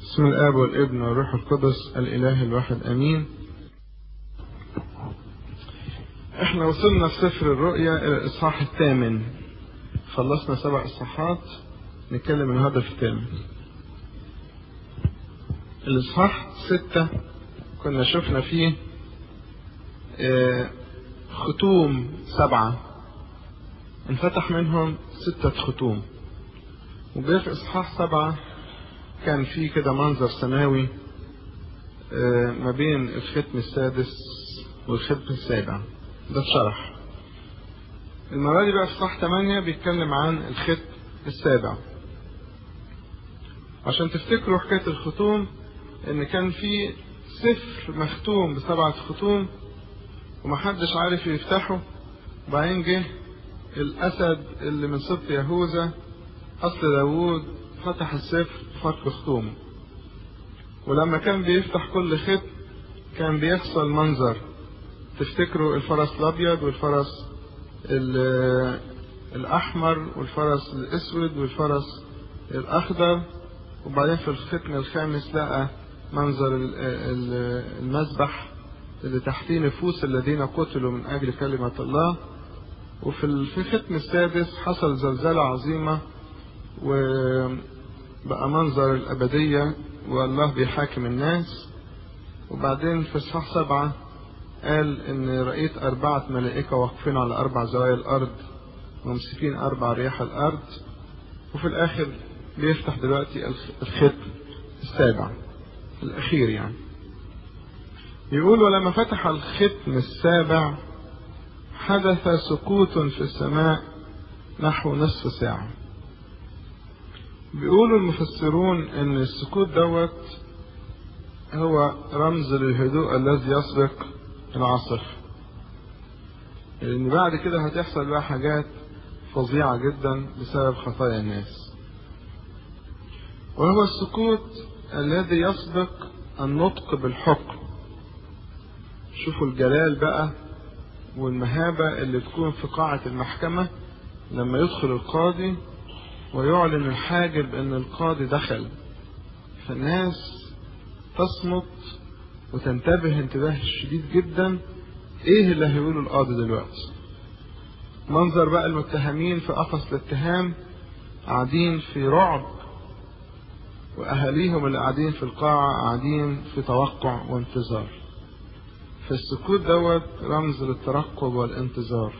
بسم الآب والابن والروح القدس الإله الواحد أمين. احنا وصلنا في سفر الرؤيا إلى الإصحاح 8. خلصنا 7 إصحاحات، نتكلم النهارده في 8. الإصحاح 6 كنا شفنا فيه ختوم 7 انفتح منهم 6 ختوم، وجاء في إصحاح 7 كان فيه كده منظر سماوي ما بين الختم السادس والختم السابع. ده اتشرح. المرة دي بقى في إصحاح 8 بيتكلم عن الختم السابع. عشان تفتكروا حكاية الختوم، ان كان في سفر مختوم ب7 ختوم ومحدش عارف يفتحه، وبعدين جه الأسد اللي من سبط يهوذا أصل داوود فتح السفر بفك ختومه. ولما كان بيفتح كل ختم كان بيحصل منظر. تفتكروا الفرس الأبيض والفرس الأحمر والفرس الأسود والفرس الأخضر، وبعدين في الختم الخامس لقى منظر المذبح اللي تحتيه نفوس الذين قتلوا من أجل كلمة الله. وفي الختم السادس حصل زلزلة عظيمة وبقى منظر الأبدية والله بيحاكم الناس. وبعدين في إصحاح 7 قال إن رأيت 4 ملائكة واقفين على 4 زوايا الأرض ومسكين 4 رياح الأرض. وفي الآخر بيفتح دلوقتي الختم السابع الأخير يعني. يقول: ولما فتح الختم السابع حدث سكوت في السماء نحو نصف ساعة. بيقولوا المفسرون ان السكوت دوت هو رمز للهدوء الذي يسبق العصر، لان بعد كده هتحصل بقى حاجات فظيعة جدا بسبب خطايا الناس. وهو السكوت الذي يسبق النطق بالحكم. شوفوا الجلال بقى والمهابة اللي تكون في قاعة المحكمة لما يدخل القاضي ويعلن الحاجب ان القاضي دخل، فالناس تصمت وتنتبه انتباه شديد جدا. ايه اللي هيقوله القاضي دلوقتي؟ منظر بقى المتهمين في قفص الاتهام قاعدين في رعب، واهاليهم اللي قاعدين في القاعة قاعدين في توقع وانتظار. فالسكوت دوت رمز للترقب والانتظار.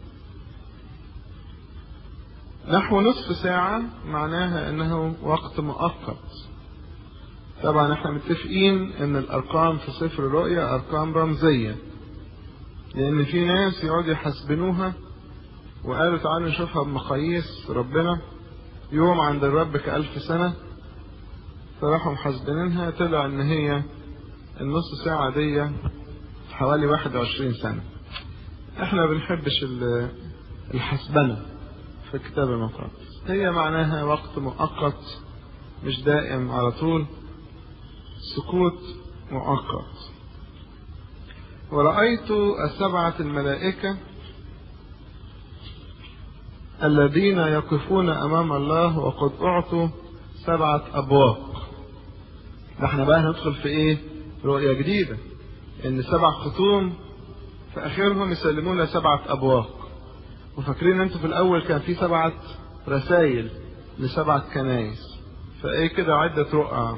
نحو نصف ساعة معناها انه وقت مؤقت. طبعا احنا متفقين ان الارقام في سفر الرؤيا ارقام رمزية، لان في ناس يقعدوا يحسبنوها وقالوا تعالوا نشوفها بمقاييس ربنا، يوم عند الرب ك1000 سنة. فراحوا محسبينها طلع ان هي النص ساعة دي حوالي 21 سنة. احنا بنحبش الحسبنة في الكتاب المقدس. هي معناها وقت مؤقت مش دائم على طول، سكوت مؤقت. ورأيت 7 الملائكة الذين يقفون أمام الله وقد أعطوا 7 أبواق. احنا بقى هندخل في ايه؟ رؤية جديدة، ان 7 ختوم في اخرهم يسلمون 7 أبواق. وفاكرين انتوا في الاول كان في 7 رسائل ل7 كنايس، فايه كده عدة رؤى.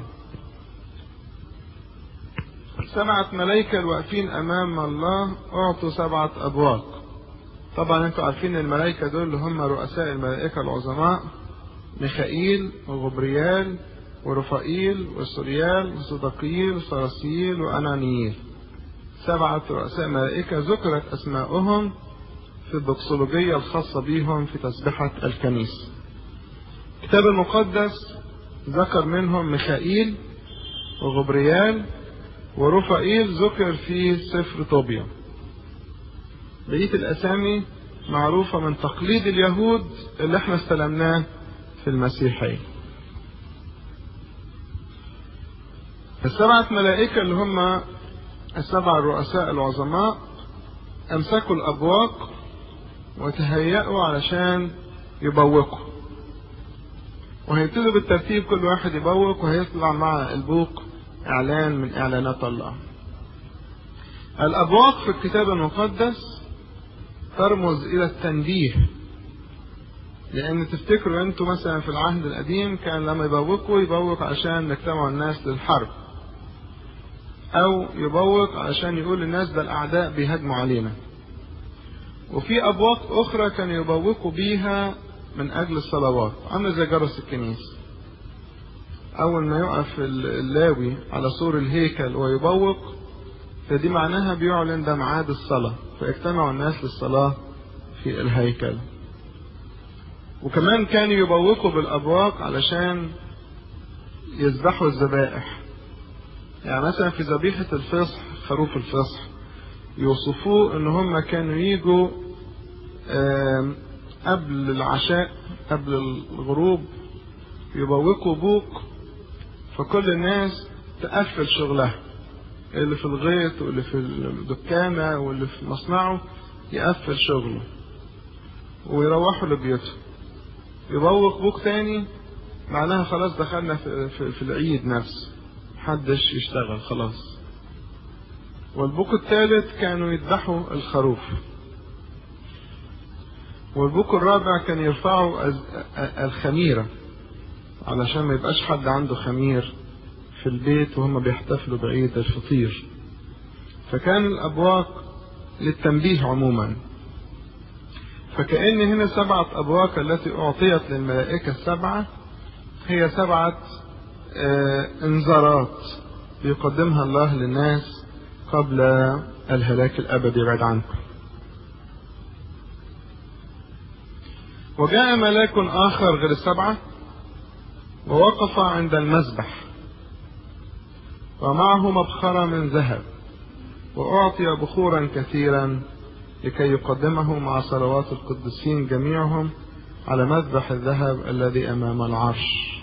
7 ملائكة الواقفين امام الله اعطوا 7 أبواق. طبعا انتوا عارفين الملائكة دول اللي هم رؤساء الملائكة العظماء: ميخائيل وغبريال ورفائيل وسوريال وصدقيل وصراسيل وأنانييل. 7 رؤساء ملائكة ذكرت أسماؤهم في الدكسولوجية الخاصة بهم في تسبحة الكنيسة. الكتاب المقدس ذكر منهم ميخائيل وغبريال ورفائيل ذكر في سفر طوبيا. بقية الأسامي معروفة من تقليد اليهود اللي احنا استلمناه في المسيحية. 7 ملائكة اللي هم 7 الرؤساء العظماء امسكوا الابواق وتهيأوا علشان يبوقوا. وهيبتدوا بالترتيب كل واحد يبوق، وهيطلع مع البوق إعلان من إعلانات الله. الأبواق في الكتاب المقدس ترمز إلى التنبيه، لأن تفتكروا أنتوا مثلا في العهد القديم كان لما يبوق عشان يجتمعوا الناس للحرب، أو يبوق عشان يقول للناس ده الأعداء بيهاجموا علينا. وفي أبواق أخرى كانوا يبوقوا بيها من أجل الصلوات، عامله زي جرس الكنيسة. أول ما يقف اللاوي على سور الهيكل ويبوق، فدي معناها بيعلن ده ميعاد الصلاة، فيجتمع الناس للصلاة في الهيكل. وكمان كانوا يبوقوا بالأبواق علشان يذبحوا الذبائح. يعني مثلا في ذبيحة الفصح، خروف الفصح، يوصفوه ان هم كانوا يجوا قبل العشاء، قبل الغروب، يبوقوا بوق، فكل الناس تقفل شغلها، اللي في الغيط واللي في الدكانة واللي في مصنعه يقفل شغله ويروحوا لبيوتهم. يبوق بوق تاني، معناها خلاص دخلنا في العيد نفسه، محدش يشتغل خلاص. والبوق الثالث كانوا يذبحوا الخروف. والبوق الرابع كان يرفعوا الخميرة علشان ما يبقاش حد عنده خمير في البيت وهم بيحتفلوا بعيد الفطير. فكان الأبواق للتنبيه عموما. فكأن هنا 7 أبواق التي أعطيت للملائكة 7 هي 7 انذارات يقدمها الله للناس قبل الهلاك الأبدي يبعد عنكم. وجاء ملاك آخر غير 7 ووقف عند المذبح، ومعه مبخرة من ذهب، وأعطي بخورا كثيرا لكي يقدمه مع صلوات القديسين جميعهم على مذبح الذهب الذي أمام العرش.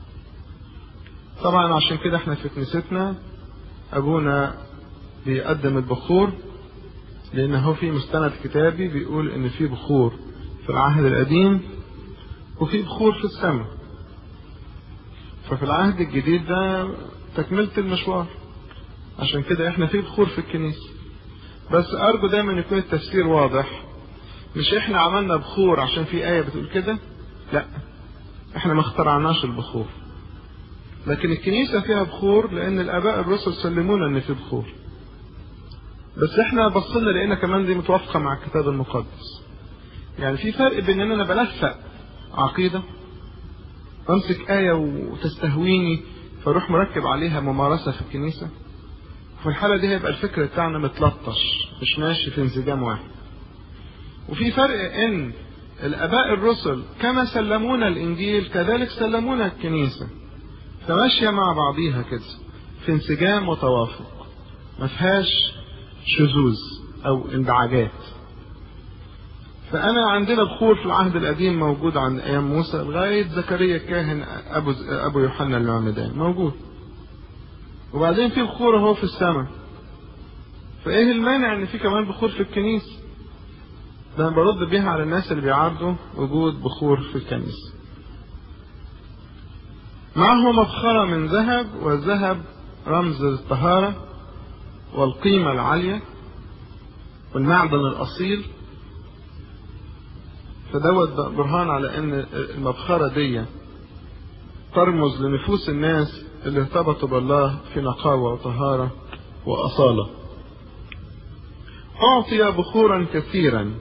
طبعا عشان كده احنا في كنيستنا أبونا بيقدم البخور، لأنه في مستند كتابي بيقول إن في بخور في العهد القديم وفي بخور في السماء. ففي العهد الجديد ده تكملة المشوار، عشان كده احنا في بخور في الكنيسة. بس أرجو دايما يكون التفسير واضح، مش احنا عملنا بخور عشان في آية بتقول كده، لا، احنا ما اخترعناش البخور، لكن الكنيسة فيها بخور لأن الآباء الرسل سلمونا إن في بخور. بس احنا بصينا لقينا كمان دي متوافقة مع الكتاب المقدس. يعني في فرق بين ان انا بلفق عقيدة، امسك آية وتستهويني فاروح مركب عليها ممارسة في الكنيسة، في الحالة دي هيبقى الفكر بتاعنا متلطش، مش ماشي في انسجام واحد. وفي فرق ان الآباء الرسل كما سلمونا الإنجيل كذلك سلمونا الكنيسة، فماشية مع بعضيها كده في انسجام وتوافق، ما فيهاش شذوذ أو انبعاجات. فأنا عندنا بخور في العهد القديم موجود عن أيام موسى لغاية زكريا الكاهن أبو يوحنا المعمدان موجود، وبعدين في بخور اهو في السماء. فإيه المانع إن في كمان بخور في الكنيسة؟ ده أنا برد بيها على الناس اللي بيعارضوا وجود بخور في الكنيسة. معه مبخرة من ذهب، والذهب رمز الطهارة والقيمة العالية والمعدن الأصيل. فدوت برهان على ان المبخرة دي ترمز لنفوس الناس اللي ارتبطوا بالله في نقاوة وطهارة وأصالة. أعطي بخورا كثيرا،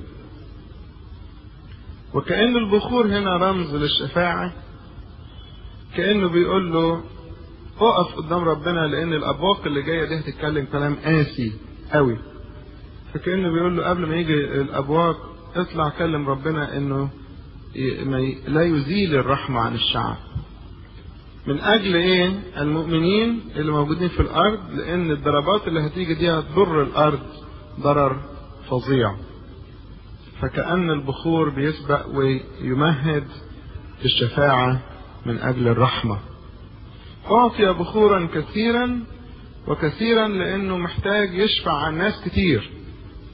وكأن البخور هنا رمز للشفاعة، كأنه بيقول له اقف قدام ربنا، لأن الأبواق اللي جاية دي هتتكلم كلام قاسي قوي. فكأنه بيقول له قبل ما يجي الأبواق اطلع كلم ربنا انه لا يزيل الرحمة عن الشعب. من اجل ايه؟ المؤمنين اللي موجودين في الارض، لان الضربات اللي هتيجي دي هتضر الارض ضرر فظيع. فكأن البخور بيسبق ويمهد الشفاعة من اجل الرحمة. أعطي بخورا كثيرا، وكثيرا لانه محتاج يشفع عن ناس كتير.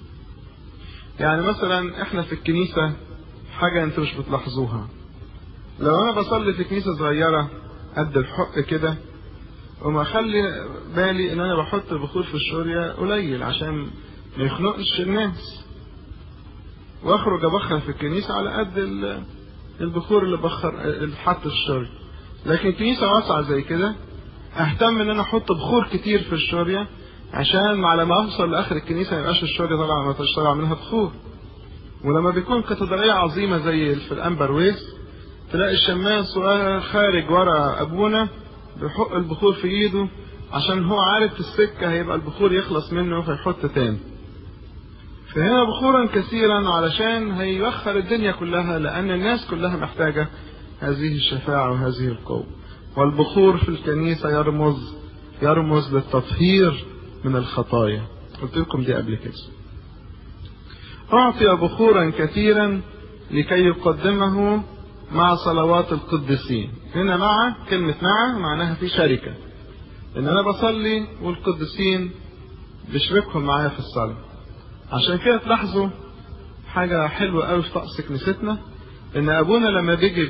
يعني مثلا احنا في الكنيسة حاجة انتوا مش بتلاحظوها، لو انا بصلي في كنيسة صغيرة قد الحق كده، وما اخلي بالي ان انا بحط البخور في الشورية قليل عشان ما يخنقش الناس، واخرج ابخر في الكنيسة على قد البخور اللي اتحط في الشورية. لكن كنيسة واسعة زي كده اهتم ان انا احط بخور كتير في الشورية، عشان على ما اوصل لاخر الكنيسة ما يبقاش الشورية طبعا ما تشتغل منها بخور. ولما بيكون كاتدرائية عظيمة زي في الأنبرويس، تلاقي الشماس خارج ورا أبونا بيحط البخور في إيده، عشان هو عارف في السكة هيبقى البخور يخلص منه فيحط تاني. فهنا بخورا كثيرا علشان هيوخر الدنيا كلها، لأن الناس كلها محتاجة هذه الشفاعة وهذه القوة. والبخور في الكنيسة يرمز للتطهير من الخطايا. قلت لكم دي قبل كده. أعطي بخورا كثيرا لكي يقدمه مع صلوات القديسين. هنا مع كلمة مع معناها في شركة، إن أنا بصلي والقديسين بشركهم معايا في الصلاة. عشان كده تلاحظوا حاجة حلوة قوي في طقس كنيستنا، إن أبونا لما بيجي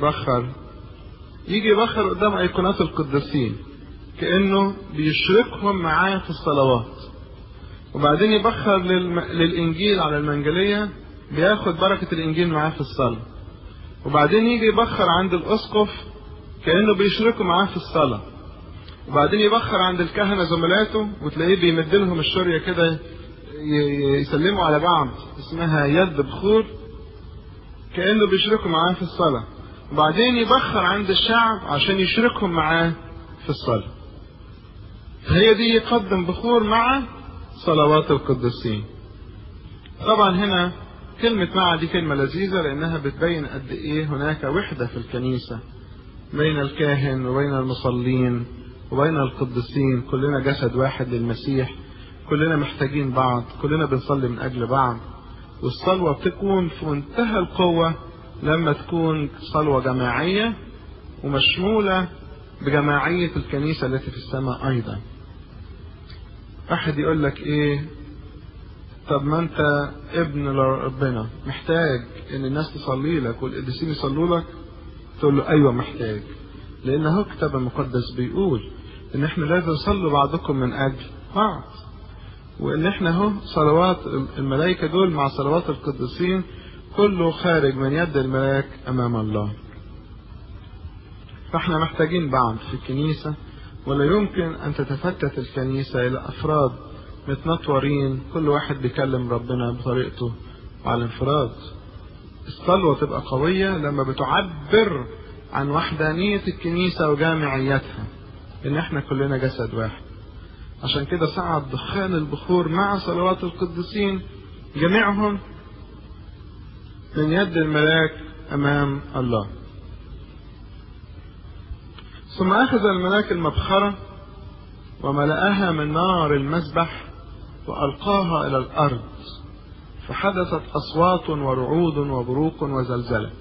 يبخر قدام أيقونات القديسين كأنه بيشركهم معاه في الصلوات، وبعدين يبخر للإنجيل على المنجلية، بياخد بركة الإنجيل معاه في الصلاة، وبعدين يجي يبخر عند الأسقف كأنه بيشركوا معاه في الصلاة، وبعدين يبخر عند الكهنة زملاته وتلاقيه بيمد لهم الشورية كده يسلموا على بعض، اسمها يد بخور، كأنه بيشركوا معاه في الصلاة، وبعدين يبخر عند الشعب عشان يشركهم معاه في الصلاة. هي دي يقدم بخور مع صلوات القديسين. طبعا هنا كلمة مع دي كلمة لذيذة، لأنها بتبين قد إيه هناك وحدة في الكنيسة بين الكاهن وبين المصلين وبين القديسين. كلنا جسد واحد للمسيح، كلنا محتاجين بعض، كلنا بنصلي من أجل بعض. والصلوة بتكون في منتهى القوة لما تكون صلوة جماعية ومشمولة بجماعية الكنيسة التي في السماء أيضا. واحد يقول لك إيه، طب ما أنت ابن ربنا محتاج إن الناس تصلي لك والقديسين يصلوا لك؟ تقول له أيوة محتاج، لأن هو الكتاب المقدس بيقول إن إحنا لازم نصلي بعضكم من أجل بعض، وإن إحنا هو صلوات الملائكة دول مع صلوات القديسين كله خارج من يد الملاك أمام الله. فإحنا محتاجين بعض في الكنيسة، ولا يمكن أن تتفتت الكنيسة إلى أفراد متنطورين كل واحد بيكلم ربنا بطريقته على انفراد. الصلوة تبقى قوية لما بتعبر عن وحدانية الكنيسة وجامعيتها، إن إحنا كلنا جسد واحد. عشان كده صعد دخان البخور مع صلوات القديسين جميعهم من يد الملاك أمام الله. ثم أخذ الملاك المبخرة وملأها من نار المذبح وألقاها إلى الأرض، فحدثت أصوات ورعود وبروق وزلزلة.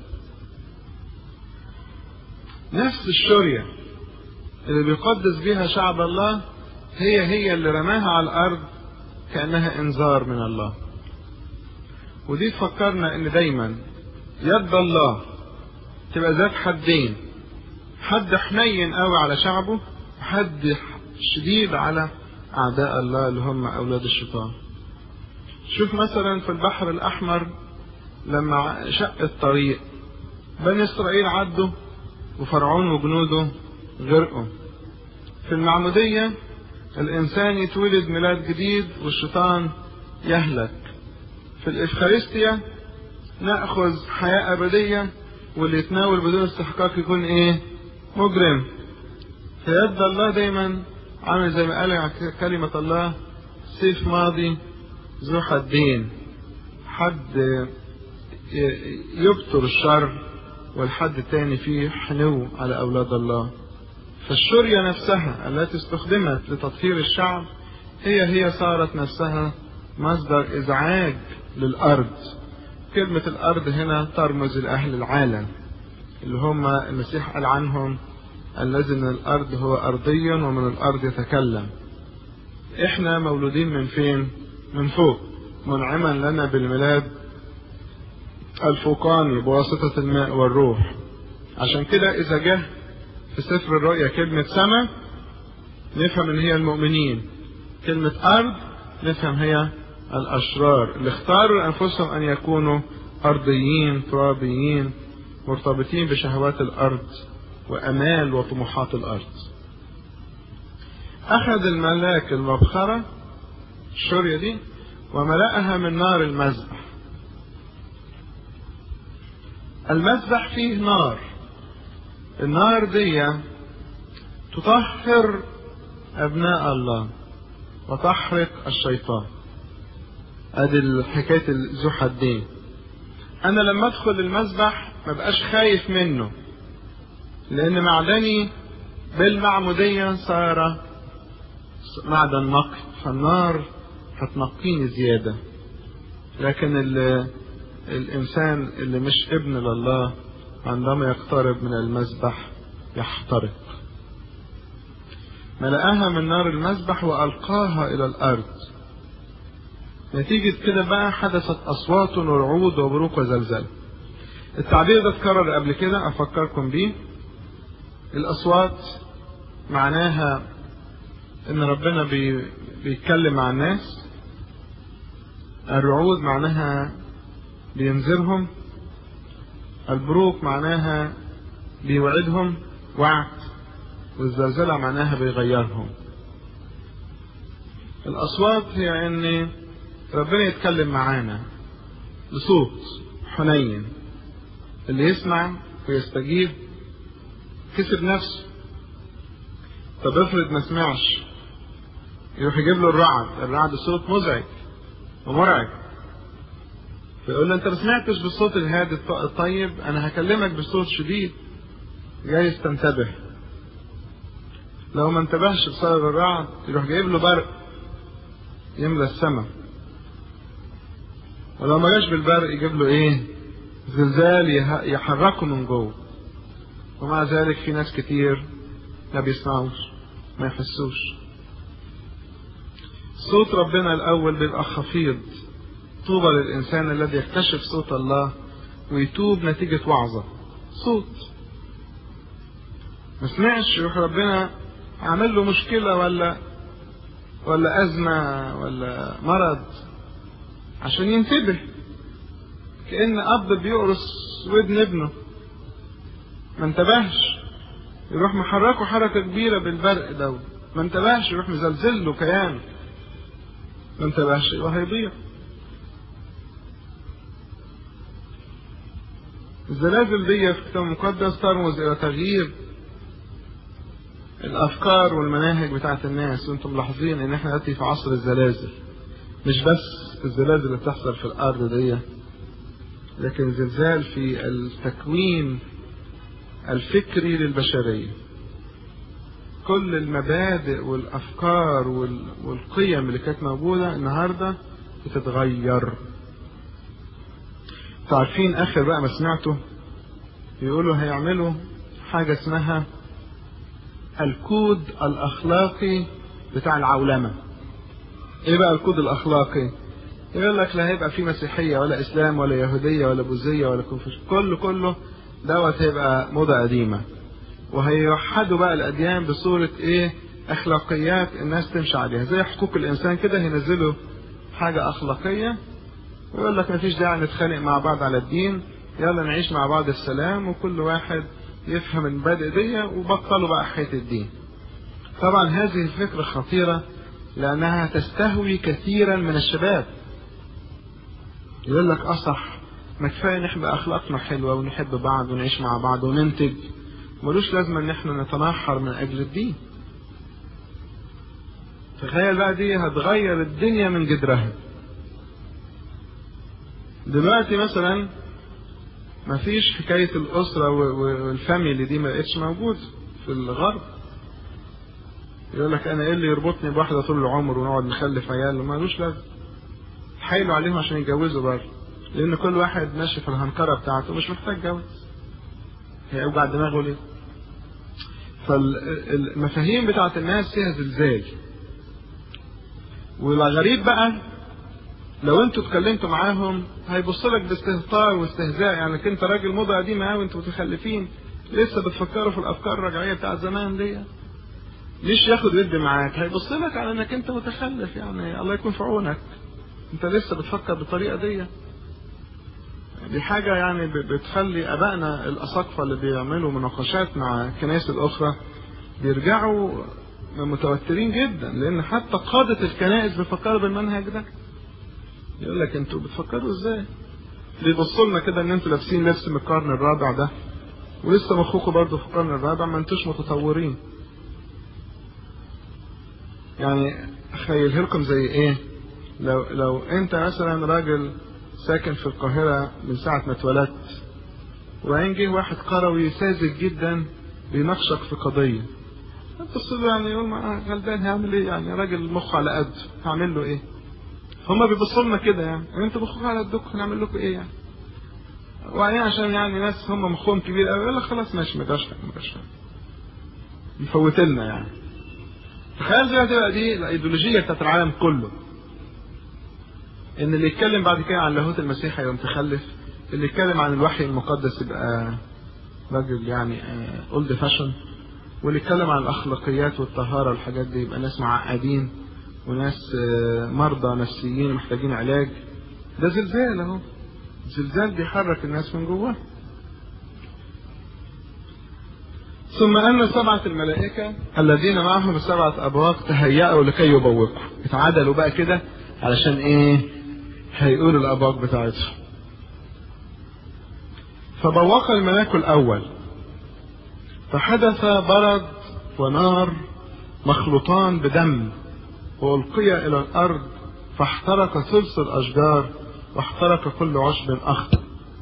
نفس الشورية اللي بيقدس بها شعب الله هي اللي رماها على الأرض كأنها إنذار من الله. ودي تفكرنا إن دايما يد الله تبقى ذات حدين، حد حنين قوي على شعبه وحد شديد على أعداء الله اللي هم أولاد الشيطان. شوف مثلا في البحر الأحمر لما شق الطريق بني إسرائيل عدوا وفرعون وجنوده غرقوا. في المعمودية الإنسان يتولد ميلاد جديد والشيطان يهلك. في الإفخارستيا نأخذ حياة أبدية، واللي يتناول بدون استحقاق يكون إيه؟ مجرم. فيد الله دايما عامل زي ما قال كلمة الله سيف ماضي ذو حدين، حد يبطر الشر والحد التاني فيه حنو على أولاد الله. فالشورية نفسها التي استخدمت لتطهير الشعب هي صارت نفسها مصدر إزعاج للأرض. كلمة الأرض هنا ترمز لأهل العالم اللي هم المسيح قال عنهم الذي من الأرض هو أرضي ومن الأرض يتكلم. إحنا مولودين من فين؟ من فوق، منعما لنا بالميلاد الفوقاني بواسطة الماء والروح. عشان كده إذا جه في سفر الرؤيا كلمة سماء نفهم إن هي المؤمنين، كلمة أرض نفهم هي الأشرار اللي اختاروا لأنفسهم أن يكونوا أرضيين ترابيين مرتبطين بشهوات الأرض وأمال وطموحات الأرض. أخذ الملاك المبخرة الشورية دي وملأها من نار المذبح. المذبح فيه نار، النار دي تطهر أبناء الله وتحرق الشيطان. ادي حكاية ذو حدين. انا لما ادخل المذبح ما بقاش خايف منه، لان معدني بالمعمودية صار معدن نقي، فالنار هتنقيني زيادة. لكن الانسان اللي مش ابن لله عندما يقترب من المذبح يحترق. ملأها من نار المذبح وألقاها إلى الأرض. نتيجة كده بقى حدثت أصوات ورعود وبروق وزلزال. التعبير ده اتكرر قبل كده أفكركم بيه. الأصوات معناها إن ربنا بيتكلم مع الناس. الرعود معناها بينذرهم. البروق معناها بيوعدهم وعد. والزلزلة معناها بيغيرهم. الأصوات هي إن ربنا يتكلم معانا بصوت حنين، اللي يسمع ويستجيب كسب نفسه. طب افرض ما سمعش، يروح يجيب له الرعد صوت مزعج ومرعب، فيقول له انت ما سمعتش بالصوت الهادي الطيب، انا هكلمك بصوت شديد جايز تنتبه. لو ما انتبهش بسبب الرعد يروح جايب له برق يملى السماء، ولو ما جاش بالبرق يجيب له ايه؟ زلزال يحركه من جوه. ومع ذلك في ناس كتير ما بيسمعوش ما يحسوش. صوت ربنا الاول بيبقى خفيض. طوبى للانسان الذي يكتشف صوت الله ويتوب نتيجة وعظة. صوت ما سمعش يروح ربنا عمل له مشكلة ولا أزمة ولا مرض عشان ينتبه. كأن أب بيقرص ودن ابنه ما انتبهش يروح محركه حركة كبيرة بالبرق ده، ما انتبهش يروح مزلزل له كيان، ما انتبهش يبقى هيضيع. الزلازل دي في الكتاب المقدس ترمز إلى تغيير الأفكار والمناهج بتاعت الناس. وانتم ملاحظين ان احنا دلوقتي في عصر الزلازل، مش بس الزلازل اللي بتحصل في الأرض دي، لكن زلزال في التكوين الفكري للبشرية. كل المبادئ والأفكار والقيم اللي كانت موجودة النهاردة بتتغير. تعرفين آخر بقى ما سمعته يقولوا هيعملوا حاجة اسمها الكود الأخلاقي بتاع العولمة. ايه بقى الكود الأخلاقي؟ يقول لك لا هيبقى في مسيحية ولا إسلام ولا يهودية ولا بوذية ولا كونفوشيوس، كله دوت هيبقى موضة قديمة. وهيوحدوا بقى الأديان بصورة ايه؟ أخلاقيات الناس تمشي عليها، زي حقوق الإنسان كده هينزلوا حاجة أخلاقية ويقول لك مفيش داعي نتخانق مع بعض على الدين، يلا نعيش مع بعض السلام وكل واحد يفهم المبادئ دي وبطلوا بقى حياة الدين. طبعا هذه الفكرة خطيرة لأنها تستهوي كثيرا من الشباب. يقول لك أصح ما كفاية نحب أخلاقنا حلوة ونحب بعض ونعيش مع بعض وننتج، ملوش لازمة إن احنا نتنحر من أجل الدين. تخيل بقى دي هتغير الدنيا من جذرها. دلوقتي مثلا مفيش حكاية الأسرة والفاميلي دي ما بقتش موجود في الغرب. يقول لك أنا إيه اللي يربطني بواحدة طول العمر ونقعد نخلف عيال؟ مالوش لازمة. حايلوا عليهم عشان يتجوزوا برضه، لأن كل واحد ماشي في الهنكرة بتاعته مش محتاج جواز. هيوجع دماغه ليه؟ فالمفاهيم بتاعت الناس فيها زلزال. والغريب بقى لو انتوا اتكلمتوا معاهم هيبص لك باستهتار واستهزاء، يعني انت راجل موضة قديمة قوي انتوا متخلفين، لسه بتفكروا في الافكار الرجعيه بتاع زمان دي، مش ياخد ود معاك، هيبص لك على انك انت متخلف، يعني الله يكون في عونك، انت لسه بتفكر بالطريقه دي حاجه يعني بتخلي ابائنا الاساقفه اللي بيعملوا مناقشات مع الكنائس الاخرى بيرجعوا متوترين جدا، لان حتى قاده الكنائس بيفكروا بالمنهج ده. يقول لك انتوا بتفكروا ازاي؟ بيبصوا لنا كده ان انتوا لابسين لبس من القرن الرابع ده، ولسه مخكم برضه في القرن الرابع، ما انتوش متطورين. يعني اخيلها لكم زي ايه؟ لو انت مثلا راجل ساكن في القاهرة من ساعة ما اتولدت، وبعدين جه واحد قروي ساذج جدا بيناقشك في قضية، انت تصل يعني يقول ما غلبان هيعمل ايه؟ يعني راجل مخ على قده، هعمل له ايه؟ هما بيبصوا لنا كده، يعني انتوا مخكم على قدكم، هنعمل لكم ايه يعني؟ وبعدين عشان يعني ناس هم مخهم كبير قوي، يقول لك خلاص ماشي، ما جاش يفوت لنا يعني. تخيل زي تبقى دي الايديولوجيه بتاعت العالم كله، ان اللي يتكلم بعد كده عن لاهوت المسيح يبقى متخلف، اللي يتكلم عن الوحي المقدس يبقى راجل يعني اولد فاشن، واللي يتكلم عن الاخلاقيات والطهاره والحاجات دي يبقى ناس معقدين وناس مرضى نفسيين محتاجين علاج. ده زلزال اهو، زلزال بيحرك الناس من جوه. ثم ان 7 الملائكه الذين معهم 7 ابواق تهيأوا لكي يبوقوا، اتعادلوا بقى كده علشان ايه؟ هيقولوا الابواق بتاعتهم. فبوق الملاك الاول، فحدث برد ونار مخلوطان بدم، والقي الى الارض، فاحترق ثلث الاشجار، واحترق كل عشب اخضر.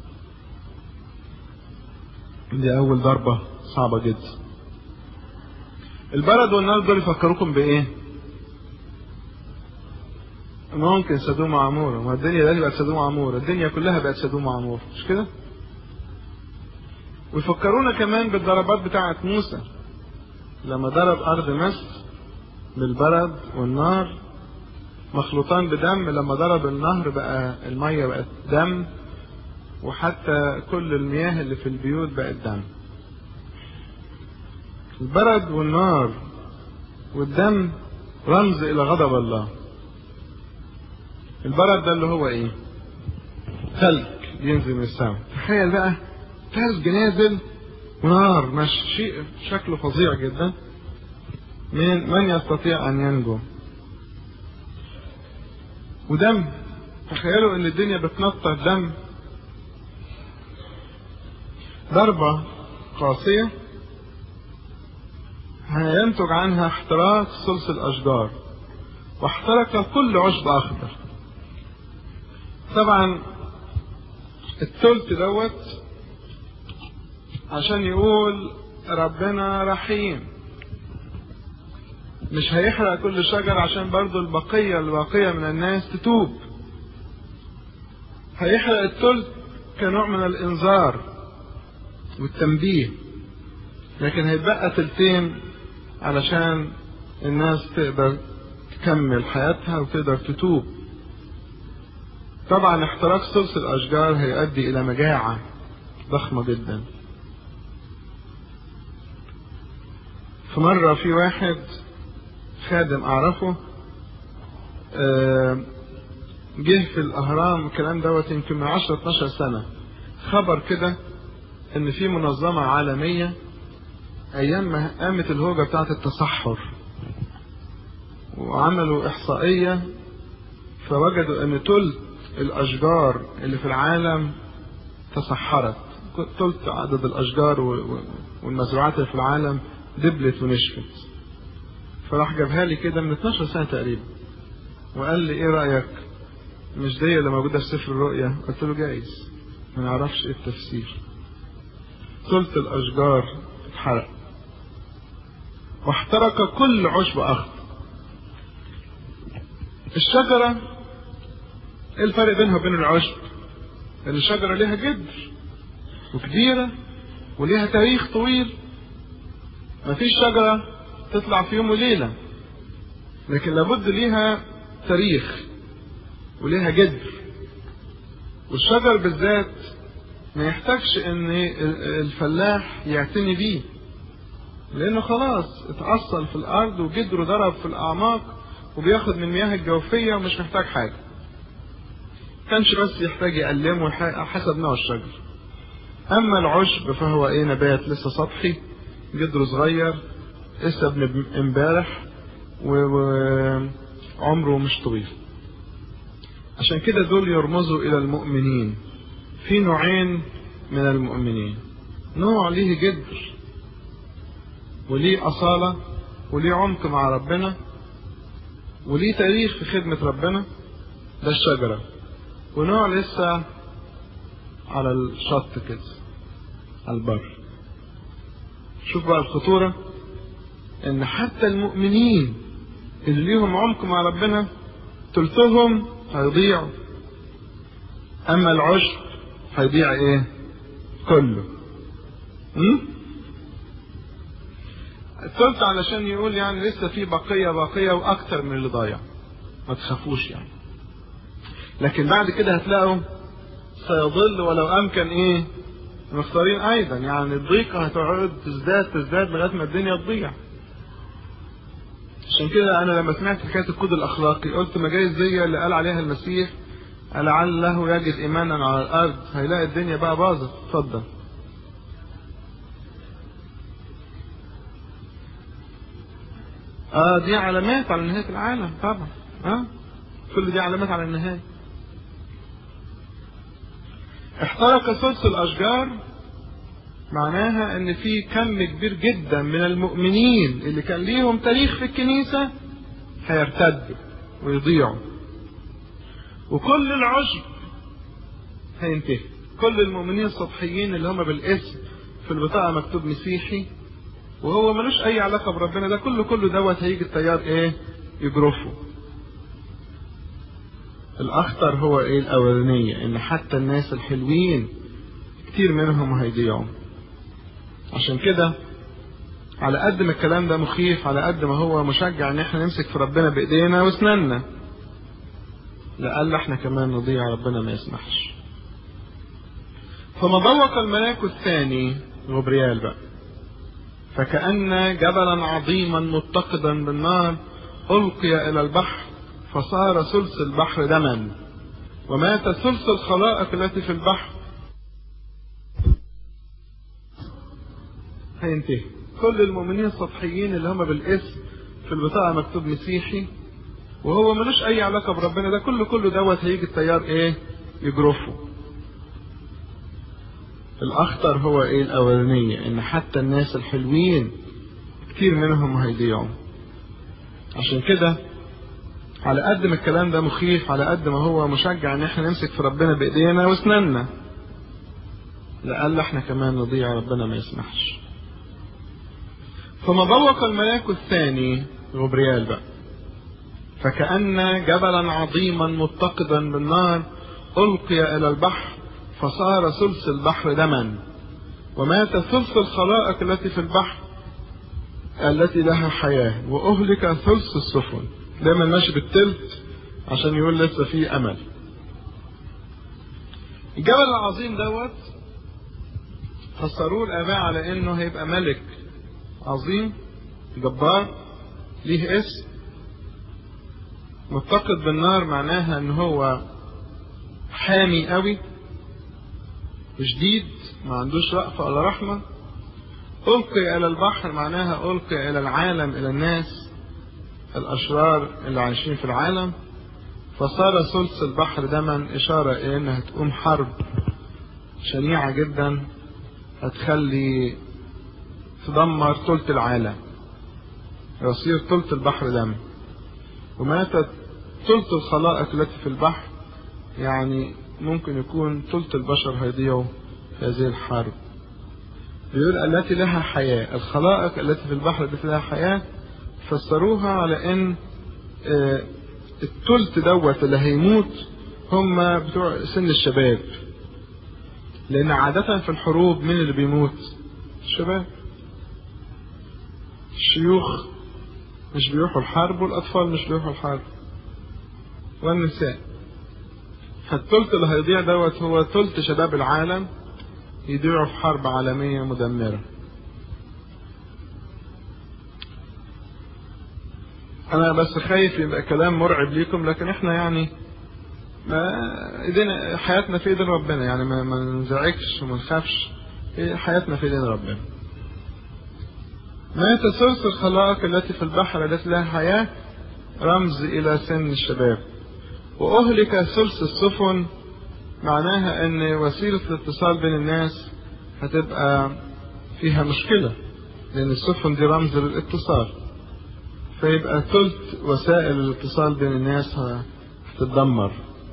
دي اول ضربه صعبه جدا. البرد والنار دول يفكروكم بايه؟ ممكن سدوم وعموره، ما الدنيا دلوقتي بقت سدوم وعموره، الدنيا كلها بقت سدوم وعموره، مش كده؟ ويفكرونا كمان بالضربات بتاعه موسى لما ضرب ارض مصر بالبرد والنار مخلوطان بدم، لما ضرب النهر بقى الميه بقت دم، وحتى كل المياه اللي في البيوت بقت دم. البرد والنار والدم رمز الى غضب الله. البرد ده اللي هو ايه؟ ثلج ينزل من السماء. تخيل بقى ثلج نازل ونار، مش شيء شكله فظيع جدا، من يستطيع ان ينجو؟ ودم، تخيلوا ان الدنيا بتنطر دم. ضربة قاسية هينتج عنها احتراق ثلث الاشجار، واحترق كل عشب اخضر. طبعا الثلث دوت عشان يقول ربنا رحيم، مش هيحرق كل شجر عشان برضو البقية من الناس تتوب، هيحرق الثلث كنوع من الانذار والتنبيه، لكن هيتبقى ثلثين علشان الناس تقدر تكمل حياتها وتقدر تتوب. طبعا احتراق ثلث الاشجار هيؤدي الى مجاعة ضخمة جدا. في مرة في واحد خادم اعرفه جه في الاهرام، الكلام دوت يمكن من 10-12 سنة، خبر كده ان في منظمة عالمية ايام ما قامت الهوجة بتاعت التصحر وعملوا احصائية، فوجدوا ان ثلث الاشجار اللي في العالم تصحرت، ثلث عدد الاشجار والمزروعات اللي في العالم دبلت ونشفت. فراح جابها لي كده من 12 سنة تقريبا، وقال لي ايه رأيك؟ مش دي اللي موجودة في سفر الرؤيا؟ قلت له جايز، ما نعرفش ايه التفسير. ثلث الاشجار اتحرق واحترق كل عشب اخضر. الشجرة ايه الفرق بينها وبين العشب؟ ان الشجرة ليها جذر وكبيرة وليها تاريخ طويل، مفيش شجرة تطلع في يوم وليلة، لكن لابد ليها تاريخ وليها جذر. والشجر بالذات ما يحتاجش ان الفلاح يعتني بيه، لانه خلاص اتأصل في الارض وجدره ضرب في الاعماق وبياخد من المياه الجوفية ومش محتاج حاجة. كانش بس يحتاج يقلمه حسب نوع الشجر. اما العشب فهو نبات لسه سطحي، جدره صغير، لسه ابن امبارح وعمره مش طويل. عشان كده دول يرمزوا الى المؤمنين. في نوعين من المؤمنين، نوع ليه جدر وليه أصالة وليه عمق مع ربنا وليه تاريخ في خدمة ربنا، ده الشجرة. ونوع لسه على الشط كده، على البر. شوف بقى الخطورة، ان حتى المؤمنين اللي ليهم عمق مع ربنا تلتهم هيضيعوا، اما العشب هيضيع كله. الثلث علشان يقول يعني لسه في بقية واكتر من اللي ضايع، ما تخافوش يعني. لكن بعد كده هتلاقوا سيضل ولو امكن مختارين ايضا، يعني الضيقة هتقعد تزداد لغاية ما الدنيا تضيع. عشان كده انا لما سمعت حكاية الكود الاخلاقي قلت ما جايز زي اللي قال عليها المسيح لعله يجد ايمانا على الارض، هيلاقي الدنيا بقى باظت. اتفضل. دي علامات على نهاية العالم طبعا. كل دي علامات على النهاية. احترق ثلث الاشجار، معناها ان في كم كبير جدا من المؤمنين اللي كان ليهم تاريخ في الكنيسة هيرتدوا ويضيعوا، وكل العشب هينتهي. كل المؤمنين السطحيين اللي هم بالاسم في البطاقة مكتوب مسيحي وهو ملوش اي علاقة بربنا، ده كله دوت هيجي التيار يجرفه. الاخطر هو الاولانية، ان حتى الناس الحلوين كتير منهم هيضيعوا. عشان كده على قد ما الكلام ده مخيف، على قد ما هو مشجع ان احنا نمسك في ربنا بايدينا واسناننا، لألا احنا كمان نضيع، ربنا ما يسمحش. فما ضوق الملاك الثاني غبريال بقى، فكأن جبلا عظيما متقدا بالنار ألقي إلى البحر، فصار ثلث البحر دما، ومات ثلث الخلائق التي في البحر. هينتهي. كل المؤمنين السطحيين اللي هم بالاسم في البطاقة مكتوب مسيحي وهو ملوش اي علاقة بربنا، ده كله دوت هيجي التيار يجرفه. الاخطر هو الاولانية، ان حتى الناس الحلوين كتير منهم هيضيعوا. عشان كده على قد ما الكلام ده مخيف، على قد ما هو مشجع ان احنا نمسك في ربنا بايدينا واسناننا، لألا احنا كمان نضيع، ربنا ما يسمحش. فما ضوق الملاك الثاني غبريال بقى، فكأن جبلا عظيما متقدا بالنار ألقي إلى البحر، فصار ثلث البحر دما، ومات ثلث الخلائق التي في البحر التي لها حياة، وأهلك ثلث السفن. دايما ماشي بالتلت عشان يقول لسه في أمل. الجبل العظيم دوت فسروه الآباء على إنه هيبقى ملك عظيم جبار ليه اسم. متقد بالنار معناها ان هو حامي قوي وشديد، ما عندوش رأفة ولا رحمة. ألقي إلى البحر معناها ألقي إلى العالم، إلى الناس الأشرار اللي عايشين في العالم. فصار ثلث البحر دما، إشارة إلى إنها هتقوم حرب شنيعة جدا هتخلي تدمر ثلث العالم، يصير ثلث البحر دم. وماتت ثلث الخلائق التي في البحر، يعني ممكن يكون ثلث البشر هيضيعوا في هذه الحرب. بيقول التي لها حياة، الخلائق التي في البحر التي لها حياة فسروها على ان الثلث دوت اللي هيموت هم بتوع سن الشباب، لان عادة في الحروب مين اللي بيموت؟ الشباب. الشيوخ مش بيروحوا الحرب، والاطفال مش بيروحوا الحرب، والنساء. فالثلث اللي هيضيع دوت هو ثلث شباب العالم يضيعوا في حرب عالمية مدمرة. أنا بس خايف يبقى كلام مرعب ليكم، لكن إحنا يعني إيدينا، حياتنا في إيدين ربنا، يعني ما ننزعجش وما نخافش، حياتنا في إيدين ربنا. مات ثلث الخلائق التي في البحر التي لها حياة، رمز إلى سن الشباب. وأهلك ثلث السفن، معناها أن وسيلة الاتصال بين الناس هتبقى فيها مشكلة، لأن السفن دي رمز للاتصال، فيبقى ثلث وسائل الاتصال بين الناس هتتدمر.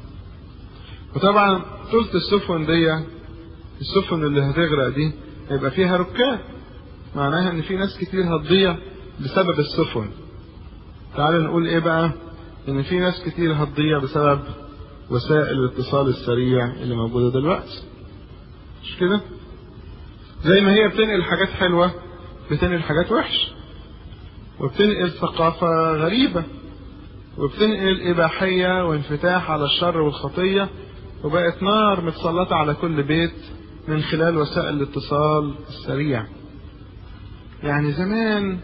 وطبعا ثلث السفن دي، السفن اللي هتغرق دي هيبقى فيها ركاب، معناها ان في ناس كتير هتضيع بسبب السفن. تعالوا نقول ايه بقى؟ ان في ناس كتير هتضيع بسبب وسائل الاتصال السريع اللي موجودة دلوقتي، مش كده؟ زي ما هي بتنقل حاجات حلوة بتنقل حاجات وحش، وبتنقل ثقافة غريبة، وبتنقل إباحية وانفتاح على الشر والخطية، وبقت نار متسلطة على كل بيت من خلال وسائل الاتصال السريع. يعني زمان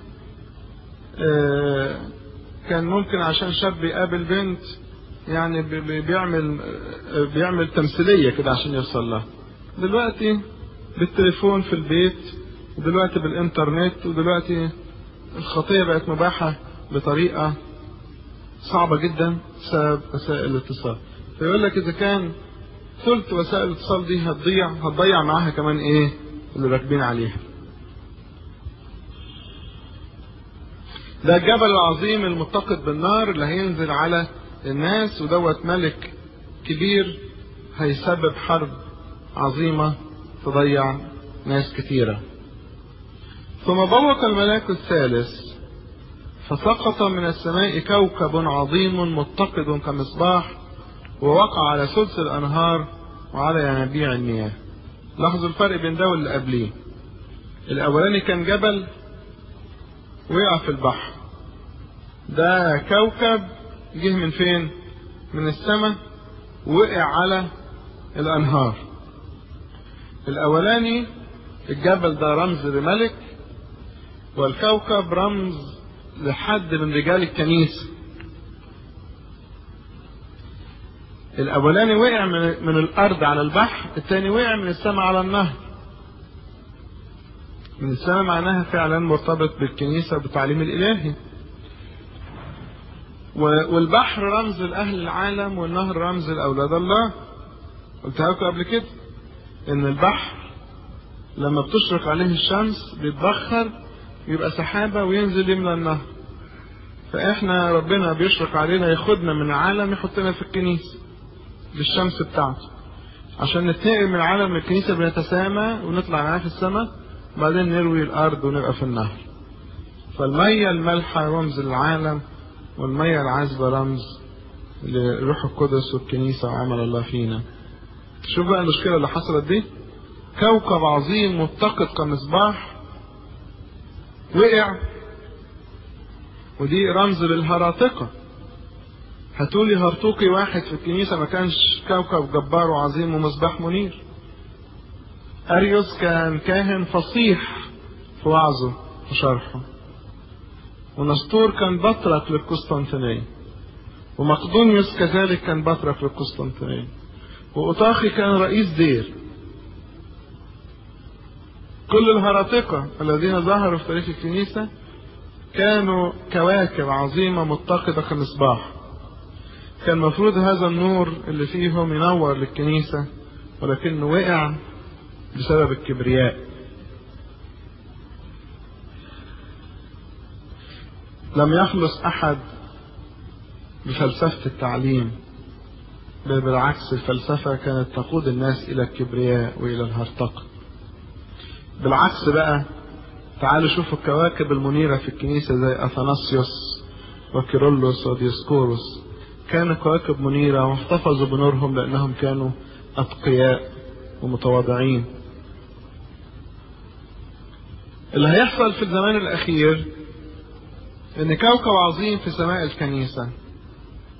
كان ممكن عشان شاب يقابل بنت يعني بيعمل تمثيلية كده عشان يوصل لها. دلوقتي بالتليفون في البيت، ودلوقتي بالإنترنت، ودلوقتي الخطية بقت مباحة بطريقة صعبة جدا بسبب وسائل الاتصال. فيقول لك إذا كان ثلث وسائل الاتصال دي هتضيع معاها كمان إيه اللي راكبين عليها. ده الجبل العظيم المتقد بالنار اللي هينزل على الناس، ودوت ملك كبير هيسبب حرب عظيمة تضيع ناس كثيرة. ثم بوق الملاك الثالث، فسقط من السماء كوكب عظيم متقد كمصباح، ووقع على ثلث الأنهار وعلى ينابيع المياه. لاحظوا الفرق بين ده واللي قبليه. الأولاني كان جبل وقع في البحر، ده كوكب جه من فين؟ من السماء وقع على الأنهار. الأولاني الجبل ده رمز لملك، والكوكب رمز لحد من رجال الكنيسة. الأولاني وقع من الأرض على البحر، الثاني وقع من السماء على النهر. من السماء معناها فعلا مرتبط بالكنيسة وبالتعليم الإلهي، والبحر رمز لأهل العالم، والنهر رمز لأولاد الله. قلتها لكم قبل كده إن البحر لما بتشرق عليه الشمس بيتبخر يبقى سحابة وينزل يملى النهر. فإحنا ربنا بيشرق علينا ياخدنا من العالم يحطنا في الكنيسة بالشمس بتاعته، عشان نتنقل من العالم للكنيسة بنتسامى ونطلع معاه في السماء، وبعدين نروي الأرض ونبقى في النهر. فالمية المالحة رمز للعالم، والمية العذبة رمز لروح القدس والكنيسة وعمل الله فينا. شوف بقى المشكلة اللي حصلت دي، كوكب عظيم متقد كمصباح وقع، ودي رمز للهراطقة. هتقولي هرطوقي واحد في الكنيسة ما كانش كوكب جبار وعظيم ومصباح منير. أريوس كان كاهن فصيح في وعظه وشرحه، ونسطور كان بطرك للقسطنطينية، ومقدونيوس كذلك كان بطرك للقسطنطينية، وأوطاخي كان رئيس دير. كل الهراطقة الذين ظهروا في تاريخ الكنيسة كانوا كواكب عظيمة متقدة كمصباح. كان المفروض هذا النور اللي فيهم ينور للكنيسة، ولكنه وقع بسبب الكبرياء. لم يخلص أحد بفلسفة التعليم، بل بالعكس الفلسفة كانت تقود الناس إلى الكبرياء وإلى الهرطقة. بالعكس بقى، تعالوا شوفوا الكواكب المنيرة في الكنيسة زي أثناسيوس وكيرلس وديسكوروس، كانوا كواكب منيرة واحتفظوا بنورهم لأنهم كانوا أتقياء ومتواضعين. اللي هيحصل في الزمان الأخير إن كوكب عظيم في سماء الكنيسة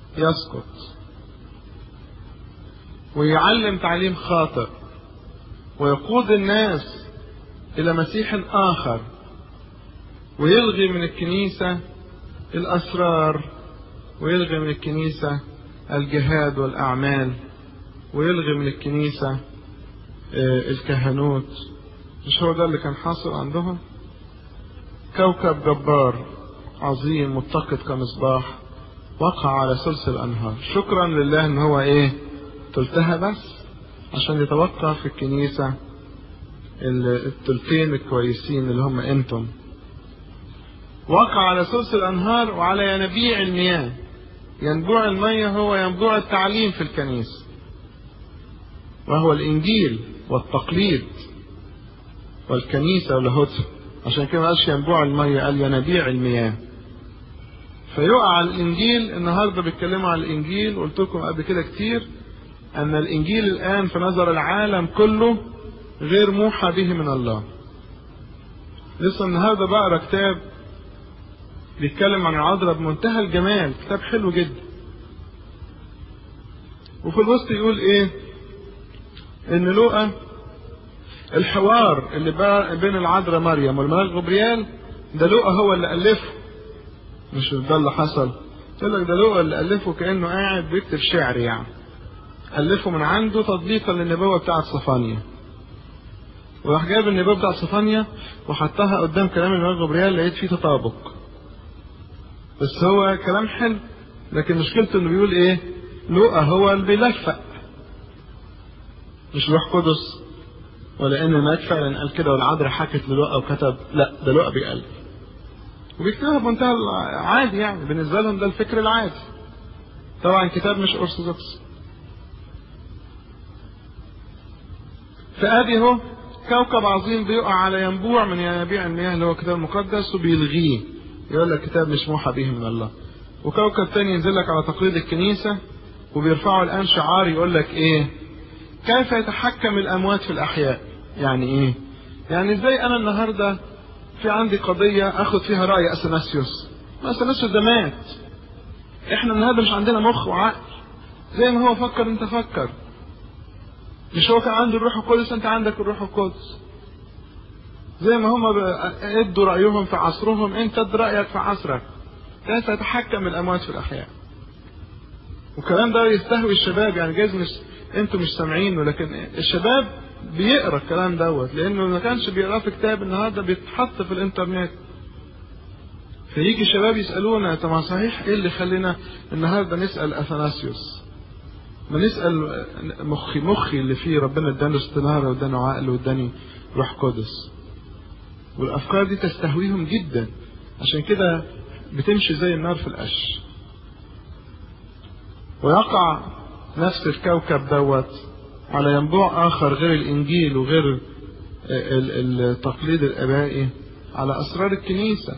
يسقط ويعلم تعليم خاطئ، ويقود الناس إلى مسيح آخر، ويلغي من الكنيسة الأسرار، ويلغي من الكنيسة الجهاد والأعمال، ويلغي من الكنيسة الكهنوت. مش هو ده اللي كان حاصل عندهم؟ كوكب جبار عظيم متقد كمصباح وقع على ثلث الأنهار. شكرا لله ان هو تلتها بس عشان يتوقع في الكنيسة التلتين الكويسين اللي هم انتم. وقع على ثلث الأنهار وعلى ينابيع المياه. ينبوع المياه هو ينبوع التعليم في الكنيسة، وهو الإنجيل والتقليد والكنيسة ولاهوتها. عشان كده ما قالش ينبوع المياه، قال ينابيع المياه. فيقع على الإنجيل. النهارده بيتكلموا على الإنجيل، قلت لكم قبل كده كتير أن الإنجيل الآن في نظر العالم كله غير موحى به من الله. لسه النهارده بقرا كتاب بيتكلم عن العذراء بمنتهى الجمال، كتاب حلو جدا. وفي الوسط يقول ان لوقا الحوار اللي بين العذراء مريم والملاك غبريال ده لوقا هو اللي ألفه، مش ده اللي حصل. يقول لك ده لوقا اللي ألفه كأنه قاعد بيكتب شعر يعني. ألفه من عنده تطبيقا للنبوة بتاعت صفانيا. وراح جاب النبوة بتاعت صفانيا وحطها قدام كلام الملاك غبريال، لقيت فيه تطابق. بس هو كلام حلو، لكن مشكلته انه بيقول لوقا هو اللي بيلفق، مش روح قدس ولا ان الملاك فعلا قال كده والعذراء حكت للوقا وكتب. لا، ده لوقا بيألف وبيكتبها بمنتهى عادي يعني، بالنسبه لهم ده الفكر العادي. طبعا كتاب مش ارثوذكس. فادي اهو كوكب عظيم بيقع على ينبوع من ينابيع المياه اللي هو الكتاب المقدس وبيلغيه، يقول لك كتاب مش موحى به من الله. وكوكب تاني ينزل لك على تقليد الكنيسة وبيرفعوا الآن شعار يقول لك كيف يتحكم الأموات في الأحياء. يعني يعني ازاي أنا النهاردة في عندي قضية أخذ فيها رأي أثناسيوس؟ ما أثناسيوس ده مات. إحنا النهاردة مش عندنا مخ وعقل. زي ما هو فكر أنت فكر. مش هو كان عنده الروح القدس، أنت عندك الروح القدس. زي ما هم ادوا رأيهم في عصرهم، أنت ادي رأيك في عصرك. كيف يتحكم الأموات في الأحياء؟ والكلام ده يستهوي الشباب، يعني جايز انتوا مش سامعينه، لكن الشباب بيقرا الكلام دوت، لانه ما كانش بيقراه في كتاب النهارده بيتحط في الانترنت. فيجي الشباب يسالونا طب صحيح ايه اللي خلينا النهارده نسال اثناسيوس؟ ما نسال مخي اللي فيه ربنا اداني استناره واداني عقل واداني روح قدس. والافكار دي تستهويهم جدا، عشان كده بتمشي زي النار في القش. ويقع نفس الكوكب دوت على ينبوع آخر غير الإنجيل وغير التقليد الآبائي، على أسرار الكنيسة.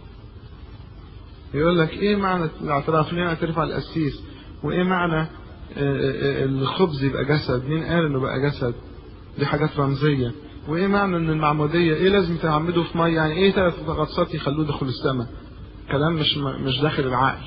يقول لك معنى الاعتراف؟ ليه نعترف على القسيس؟ وإيه معنى الخبز يبقى جسد؟ مين قال إنه بقى جسد؟ دي حاجات رمزية. وإيه معنى إن المعمودية لازم تعمده في مية؟ يعني 3 غطسات يخلوه يدخل السماء؟ كلام مش داخل العقل.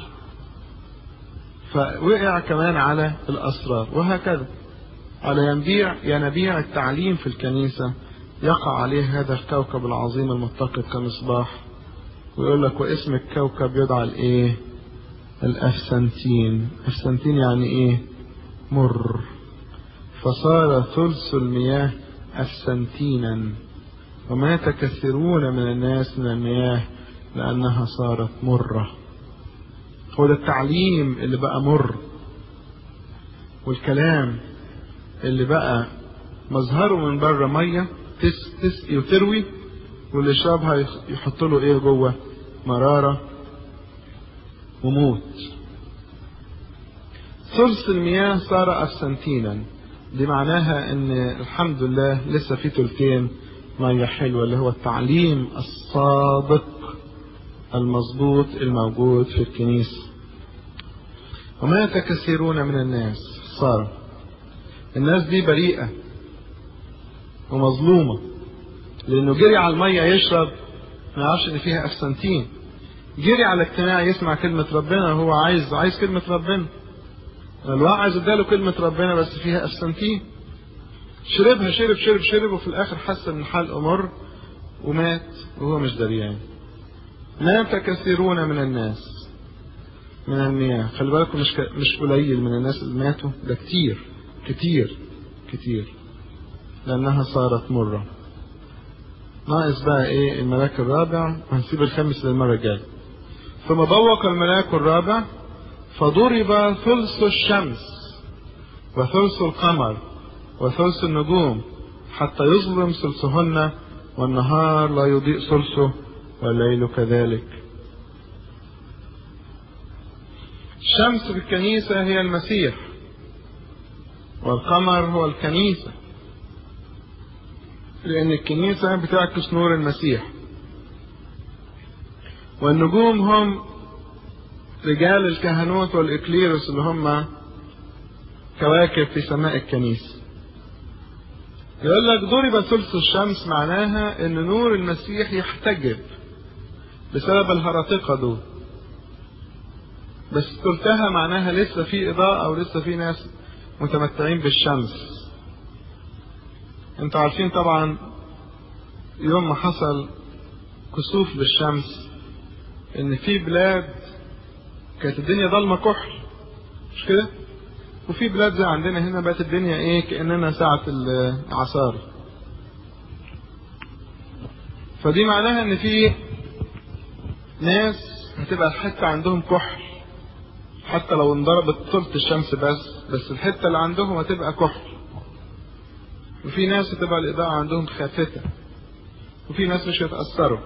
فوقع كمان على الأسرار، وهكذا على ينابيع التعليم في الكنيسة يقع عليه هذا الكوكب العظيم المتقد كمصباح. ويقول لك واسم الكوكب يدعى الأفسنتين. أفسنتين يعني مر. فصار ثلث المياه أفسنتينا، ومات كثيرون من الناس من المياه لأنها صارت مرة. هو ده التعليم اللي بقى مر، والكلام اللي بقى مظهره من بره ميه تسقي وتروي، واللي يشربها يحط له جوه؟ مراره وموت. ثلث المياه صار أفسنتينا، دي معناها ان الحمد لله لسه في ثلثين ميه حلوه، اللي هو التعليم الصادق المظبوط الموجود في الكنيسه. ومات كثيرون من الناس. صار الناس دي بريئة ومظلومة، لأنه جري على المية يشرب ما يعرفش إن فيها أفسنتين. جري على اجتماع يسمع كلمة ربنا، هو عايز كلمة ربنا. الواعظ اداله كلمة ربنا بس فيها أفسنتين. شربها شرب وفي الاخر حس ان حلقه مر ومات وهو مش دريان. مات كثيرون من الناس من المياه. خلي بالكم مش قليل من الناس اللي ماتوا، ده كتير كتير كتير، لانها صارت مرة. ناقص بقى ايه؟ الملاك الرابع، وهنسيب الخامس للمرة الجاية. ثم بوق الملاك الرابع فضرب ثلث الشمس وثلث القمر وثلث النجوم حتى يظلم ثلثهن، والنهار لا يضيء ثلثه والليل كذلك. الشمس في الكنيسة هي المسيح، والقمر هو الكنيسة، لأن الكنيسة بتعكس نور المسيح. والنجوم هم رجال الكهنوت والإكليروس اللي هم كواكب في سماء الكنيسة. يقول لك ضرب ثلث الشمس، معناها ان نور المسيح يحتجب بسبب الهرطقة دول، بس ثلثها معناها لسه في إضاءة أو لسه في ناس متمتعين بالشمس. انتوا عارفين طبعا يوم ما حصل كسوف بالشمس ان في بلاد كانت الدنيا ضلمة كحل، مش كده؟ وفي بلاد زي عندنا هنا بقت الدنيا ايه؟ كأننا ساعة العصار. فدي معناها ان في ناس هتبقى الحتة عندهم كحل، حتى لو انضربت ثلث الشمس بس الحتة اللي عندهم هتبقى كحل. وفي ناس هتبقى الإضاءة عندهم خافتة، وفي ناس مش هيتأثروا.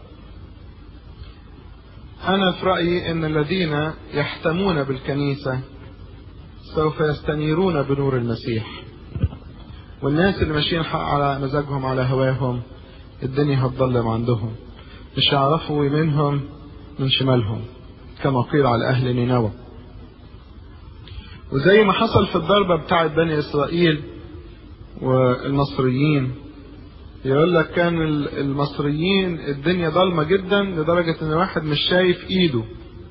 أنا في رأيي أن الذين يحتمون بالكنيسة سوف يستنيرون بنور المسيح، والناس اللي ماشيين على مزاجهم على هواهم الدنيا هتضلم عندهم، مش هيعرفوا يمينهم من شمالهم كما قيل على أهل نينوى. وزي ما حصل في الضربة بتاعت بني إسرائيل والمصريين، يقول لك كان المصريين الدنيا ضلمة جدا لدرجة ان الواحد مش شايف ايده،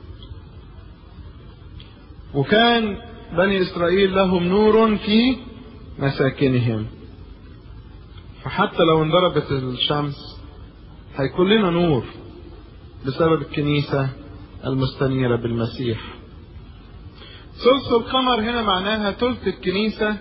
وكان بني اسرائيل لهم نور في مساكنهم، فحتى لو انضربت الشمس هيكون لنا نور بسبب الكنيسة المستنيرة بالمسيح. ثلث القمر هنا معناها ثلث الكنيسة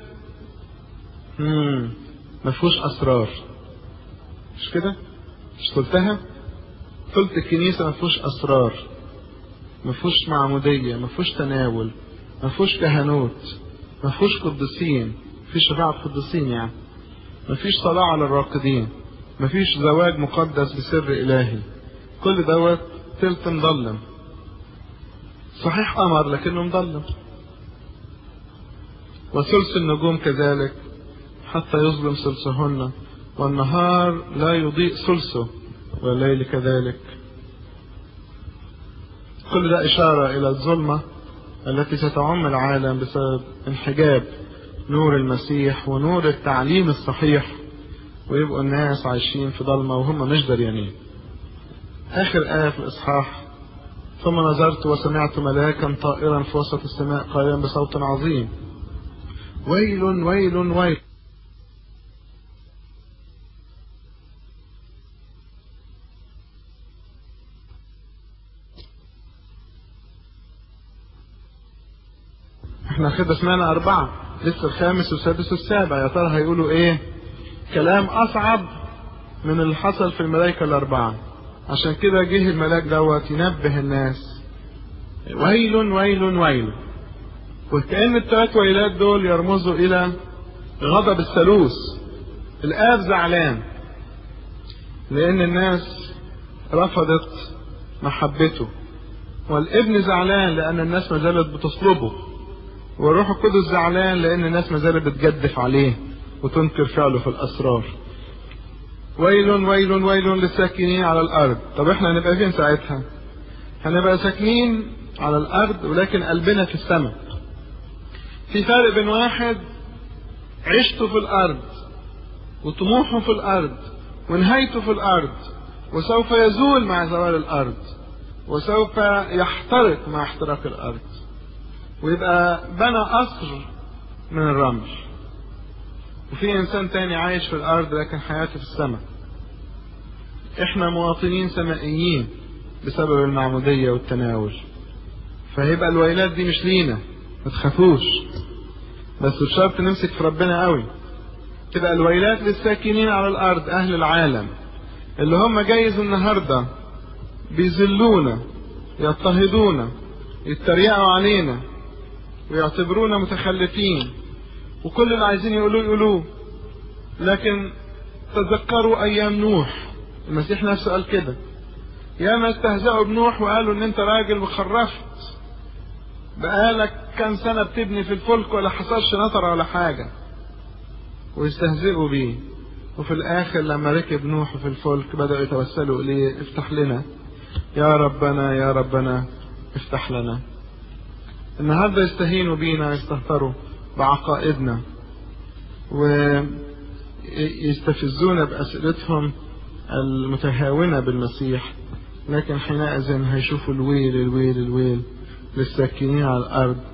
مفهوش اسرار، مش كده؟ مش ثلثها؟ ثلث الكنيسة مفهوش اسرار، مفهوش معمودية، مفهوش تناول، مفهوش كهنوت، مفهوش قديسين، مفيش شفاعة قديسين، يعني مفيش صلاة على الراقدين، مفيش زواج مقدس بسر إلهي. كل دوت تلت مضلم، صحيح قمر لكنه مضلم. وثلث النجوم كذلك حتى يظلم ثلثهن، والنهار لا يضيء ثلثه والليل كذلك. كل ده إشارة إلى الظلمة التي ستعم العالم بسبب انحجاب نور المسيح ونور التعليم الصحيح، ويبقوا الناس عايشين في ضلمة وهم مش دريانين. آخر آية في الإصحاح: ثم نظرت وسمعت ملاكا طائرا في وسط السماء قائلا بصوت عظيم: ويل ويل ويل. احنا كده سمعنا 4، لسه الخامس والسادس والسابع. يا ترى هيقولوا ايه؟ كلام اصعب من اللي حصل في الملائكة ال4. عشان كده جه الملاك دوت ينبه الناس: ويل ويل ويل. وكأن الثلاث ويلات دول يرمزوا الى غضب الثالوث. الاب زعلان لان الناس رفضت محبته، والابن زعلان لان الناس ما زالت بتصلبه، والروح القدس زعلان لان الناس ما زالت بتجدف عليه وتنكر فعله في الاسرار. ويل ويل ويل للساكنين على الارض. طب احنا هنبقى فين ساعتها؟ هنبقى ساكنين على الارض ولكن قلبنا في السماء. في فرق بين واحد عشته في الارض وطموحه في الارض ونهايته في الارض وسوف يزول مع زوال الارض وسوف يحترق مع احتراق الارض ويبقى بنى قصر من الرمل، وفي إنسان تاني عايش في الأرض لكن حياته في السماء. إحنا مواطنين سمائيين بسبب المعمودية والتناول، فهيبقى الويلات دي مش لينا، ما تخافوش، بس بشرط نمسك في ربنا قوي. تبقى الويلات للساكنين على الأرض، أهل العالم اللي هم جايز النهاردة بيذلونا، يضطهدونا، يتريقوا علينا ويعتبرونا متخلفين، وكل اللي عايزين يقولوه. لكن تذكروا أيام نوح، المسيح نفسه قال كده، ياما استهزأوا بنوح وقالوا ان انت راجل وخرفت، بقالك كام سنة بتبني في الفلك ولا حصلش نطر ولا حاجة، ويستهزئوا بيه. وفي الآخر لما ركب نوح في الفلك بدأوا يتوسلوا إليه، افتح لنا يا ربنا يا ربنا افتح لنا. النهاردة يستهينوا بينا، يستهتروا بعقائدنا ويستفزونا بأسئلتهم المتهاونة بالمسيح، لكن حينئذ هيشوفوا الويل الويل الويل للساكنين على الأرض